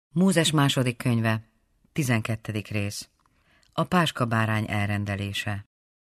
Mózes második könyve, 12. rész. A páskabárány elrendelése.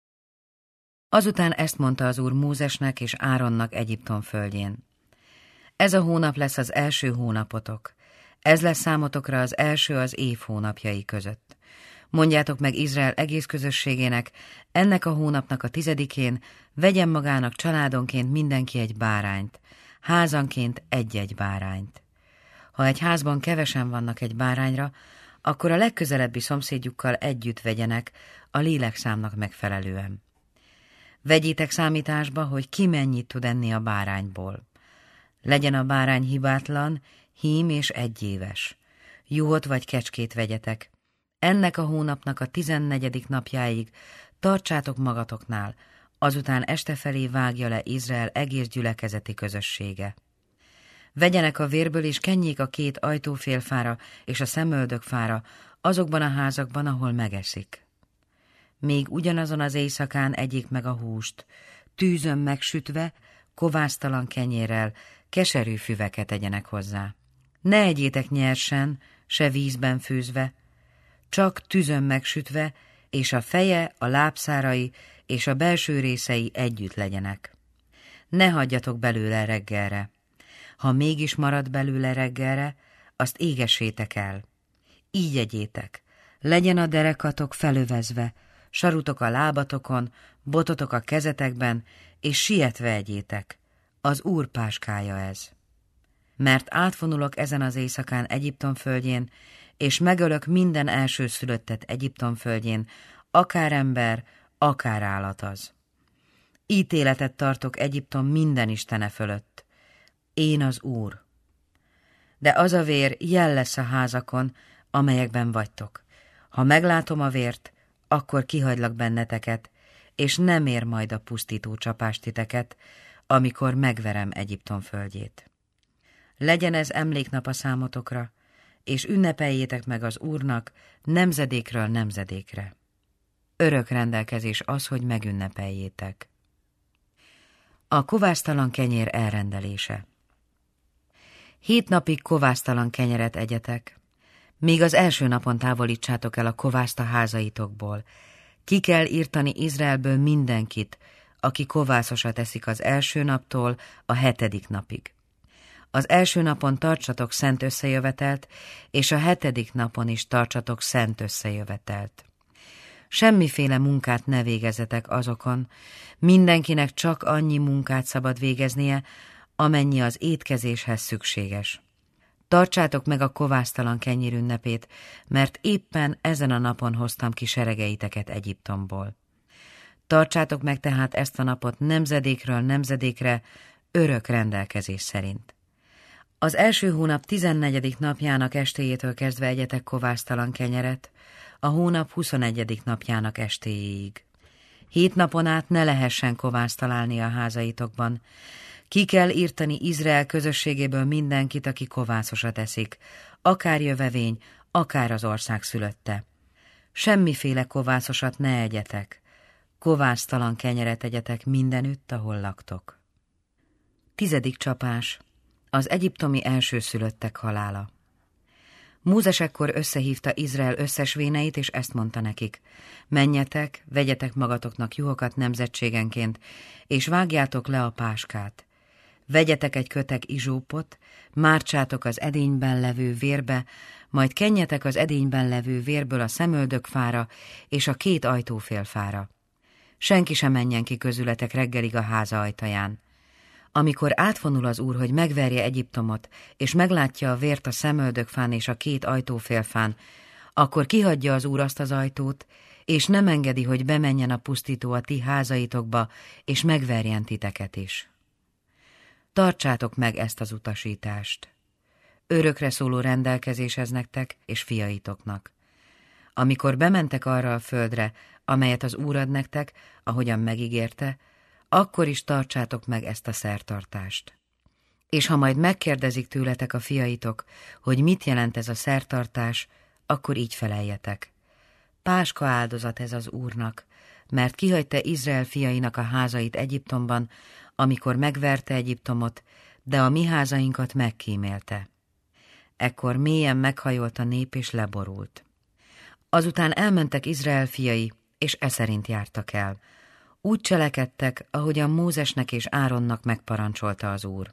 Azután ezt mondta az Úr Mózesnek és Áronnak Egyiptom földjén. Ez a hónap lesz az első hónapotok. Ez lesz számotokra az első az év hónapjai között. Mondjátok meg Izrael egész közösségének, ennek a hónapnak a 10-én vegyen magának családonként mindenki egy bárányt, házanként egy-egy bárányt. Ha egy házban kevesen vannak egy bárányra, akkor a legközelebbi szomszédjukkal együtt vegyenek a lélekszámnak megfelelően. Vegyétek számításba, hogy ki mennyit tud enni a bárányból. Legyen a bárány hibátlan, hím és egyéves. Juhot vagy kecskét vegyetek. Ennek a hónapnak a 14. napjáig tartsátok magatoknál, azután este felé vágja le Izrael egész gyülekezeti közössége. Vegyenek a vérből és kenjék a 2 ajtófélfára és a szemöldökfára azokban a házakban, ahol megeszik. Még ugyanazon az éjszakán egyék meg a húst, tűzön megsütve, kovásztalan kenyérrel, keserű füveket egyenek hozzá. Ne egyétek nyersen, se vízben főzve, csak tűzön megsütve, és a feje, a lábszárai és a belső részei együtt legyenek. Ne hagyjatok belőle reggelre. Ha mégis marad belőle reggelre, azt égessétek el. Így egyétek. Legyen a derekatok felövezve, sarutok a lábatokon, bototok a kezetekben, és sietve egyétek. Az Úr páskája ez. Mert átvonulok ezen az éjszakán Egyiptom földjén, és megölök minden elsőszülöttet Egyiptom földjén, akár ember, akár állat az. Ítéletet tartok Egyiptom minden istene fölött. Én az Úr. De az a vér jel lesz a házakon, amelyekben vagytok. Ha meglátom a vért, akkor kihagylak benneteket, és nem ér majd a pusztító csapás titeket, amikor megverem Egyiptom földjét. Legyen ez emléknap a számotokra, és ünnepeljétek meg az Úrnak nemzedékről nemzedékre. Örök rendelkezés az, hogy megünnepeljétek. A kovásztalan kenyér elrendelése. 7 napig kovásztalan kenyeret egyetek, míg az első napon távolítsátok el a kovászt a házaitokból. Ki kell írtani Izraelből mindenkit, aki kovászosat eszik az első naptól a 7. napig. Az első napon tartsatok szent összejövetelt, és a 7. napon is tartsatok szent összejövetelt. Semmiféle munkát ne végezzetek azokon, mindenkinek csak annyi munkát szabad végeznie, amennyi az étkezéshez szükséges. Tartsátok meg a kovásztalan kenyér ünnepét, mert éppen ezen a napon hoztam ki seregeiteket Egyiptomból. Tartsátok meg tehát ezt a napot nemzedékről nemzedékre, örök rendelkezés szerint. Az első hónap 14. napjának estéjétől kezdve egyetek kovásztalan kenyeret, a hónap 21. napjának estéjéig. 7 napon át ne lehessen kovászt találni a házaitokban. Ki kell írtani Izrael közösségéből mindenkit, aki kovászosat eszik, akár jövevény, akár az ország szülötte. Semmiféle kovászosat ne egyetek, kovásztalan kenyeret egyetek mindenütt, ahol laktok. 10. csapás. Az egyiptomi elsőszülöttek halála. Mózes ekkor összehívta Izrael összes véneit, és ezt mondta nekik: menjetek, vegyetek magatoknak juhokat nemzetségenként, és vágjátok le a páskát. Vegyetek egy kötek izsópot, mártsátok az edényben levő vérbe, majd kenjetek az edényben levő vérből a szemöldökfára és a 2 ajtófélfára. Senki sem menjen ki közületek reggelig a háza ajtaján. Amikor átvonul az Úr, hogy megverje Egyiptomot, és meglátja a vért a szemöldökfán és a 2 ajtófélfán, akkor kihagyja az Úr azt az ajtót, és nem engedi, hogy bemenjen a pusztító a ti házaitokba, és megverjen titeket is. Tartsátok meg ezt az utasítást. Örökre szóló rendelkezés ez nektek és fiaitoknak. Amikor bementek arra a földre, amelyet az Úr ad nektek, ahogyan megígérte, akkor is tartsátok meg ezt a szertartást. És ha majd megkérdezik tőletek a fiaitok, hogy mit jelent ez a szertartás, akkor így feleljetek: páska áldozat ez az Úrnak, mert kihagyta Izrael fiainak a házait Egyiptomban, amikor megverte Egyiptomot, de a mi házainkat megkímélte. Ekkor mélyen meghajolt a nép és leborult. Azután elmentek Izrael fiai, és eszerint jártak el. Úgy cselekedtek, ahogyan Mózesnek és Áronnak megparancsolta az Úr.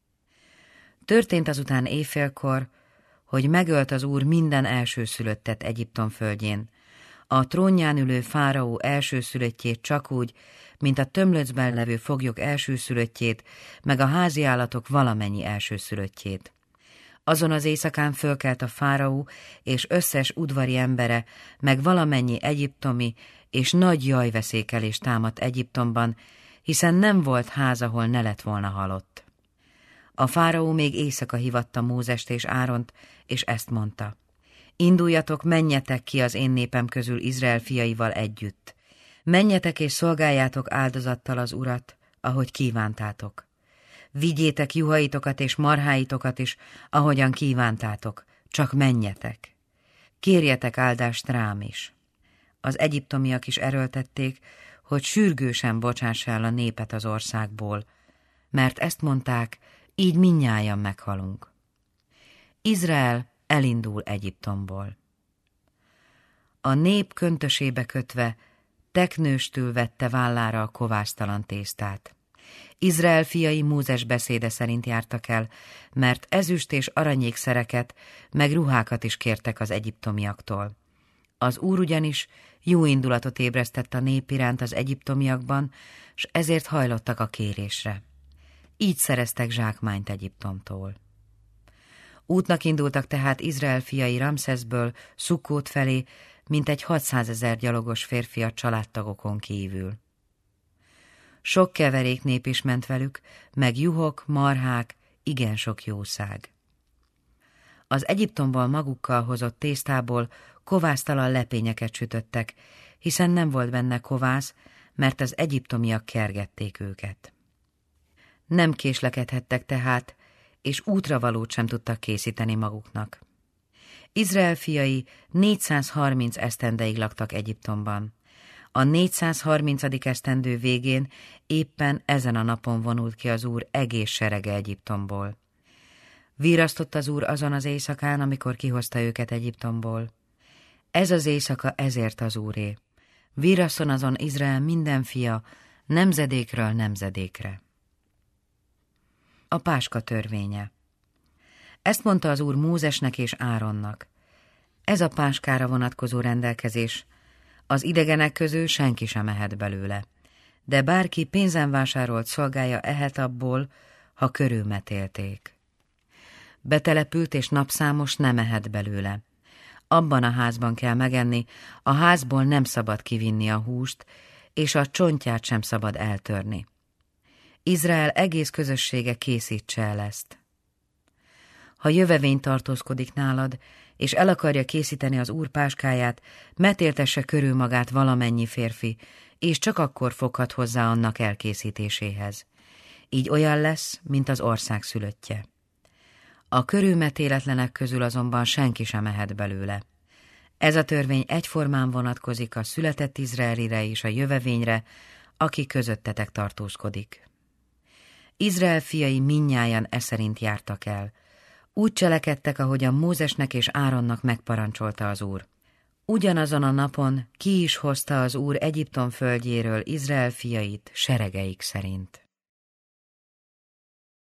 Történt azután éjfélkor, hogy megölt az Úr minden elsőszülöttet Egyiptom földjén, a trónján ülő fáraó elsőszülöttjét csak úgy, mint a tömlöcben levő foglyok elsőszülöttjét, meg a háziállatok valamennyi elsőszülöttjét. Azon az éjszakán fölkelt a fáraó és összes udvari embere, meg valamennyi egyiptomi, és nagy jajveszékelés támadt Egyiptomban, hiszen nem volt ház, ahol ne lett volna halott. A fáraó még éjszaka hívatta Mózest és Áront, és ezt mondta: induljatok, menjetek ki az én népem közül Izrael fiaival együtt. Menjetek és szolgáljátok áldozattal az Urat, ahogy kívántátok. Vigyétek juhaitokat és marháitokat is, ahogyan kívántátok, csak menjetek. Kérjetek áldást rám is. Az egyiptomiak is erőltették, hogy sürgősen bocsáss el a népet az országból, mert ezt mondták, így mindnyájan meghalunk. Izrael elindul Egyiptomból. A nép köntösébe kötve teknőstül vette vállára a kovásztalan tésztát. Izrael fiai Mózes beszéde szerint jártak el, mert ezüst és aranyékszereket, meg ruhákat is kértek az egyiptomiaktól. Az Úr ugyanis jó indulatot ébresztett a nép iránt az egyiptomiakban, s ezért hajlottak a kérésre. Így szereztek zsákmányt Egyiptomtól. Útnak indultak tehát Izrael fiai Ramszeszből Szukkót felé, mintegy 600 000 gyalogos férfi a családtagokon kívül. Sok keverék nép is ment velük, meg juhok, marhák, igen sok jószág. Az Egyiptomból magukkal hozott tésztából kovásztalan lepényeket sütöttek, hiszen nem volt benne kovász, mert az egyiptomiak kergették őket. Nem késlekedhettek tehát, és útravalót sem tudtak készíteni maguknak. Izrael fiai 430 esztendeig laktak Egyiptomban. A 430. esztendő végén éppen ezen a napon vonult ki az Úr egész serege Egyiptomból. Virrasztott az Úr azon az éjszakán, amikor kihozta őket Egyiptomból. Ez az éjszaka ezért az Úré. Virrasszon azon Izrael minden fia, nemzedékről nemzedékre. A Páska törvénye. Ezt mondta az Úr Mózesnek és Áronnak: ez a páskára vonatkozó rendelkezés, az idegenek közül senki sem ehet belőle, de bárki pénzen vásárolt szolgája ehet abból, ha körülmetélték. Betelepült és napszámos nem ehet belőle. Abban a házban kell megenni, a házból nem szabad kivinni a húst, és a csontját sem szabad eltörni. Izrael egész közössége készítse el ezt. Ha jövevény tartózkodik nálad, és el akarja készíteni az Úr páskáját, metéltesse körül magát valamennyi férfi, és csak akkor foghat hozzá annak elkészítéséhez. Így olyan lesz, mint az ország szülöttje. A körülmetéletlenek közül azonban senki sem ehet belőle. Ez a törvény egyformán vonatkozik a született Izraelire és a jövevényre, aki közöttetek tartózkodik. Izrael fiai mindnyájan eszerint jártak el. Úgy cselekedtek, ahogyan Mózesnek és Áronnak megparancsolta az Úr. Ugyanazon a napon ki is hozta az Úr Egyiptom földjéről Izrael fiait seregeik szerint.